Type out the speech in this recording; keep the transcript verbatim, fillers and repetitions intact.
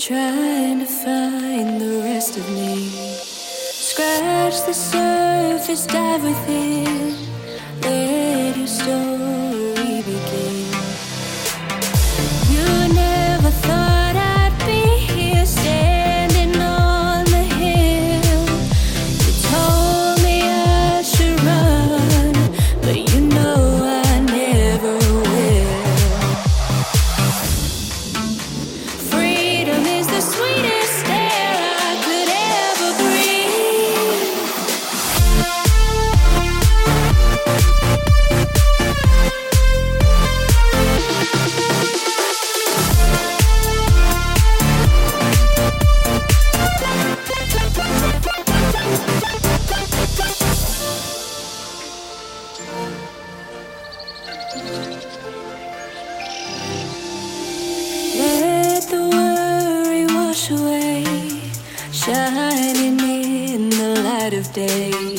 trying to find the rest of me. Scratch the surface, dive within, let your story begin. You never thought I'd be here standing on the hill. You told me I should run, but you know I never will. Freedom is the sweetest air I could ever breathe. Let the worry wash away, shining in the light of day.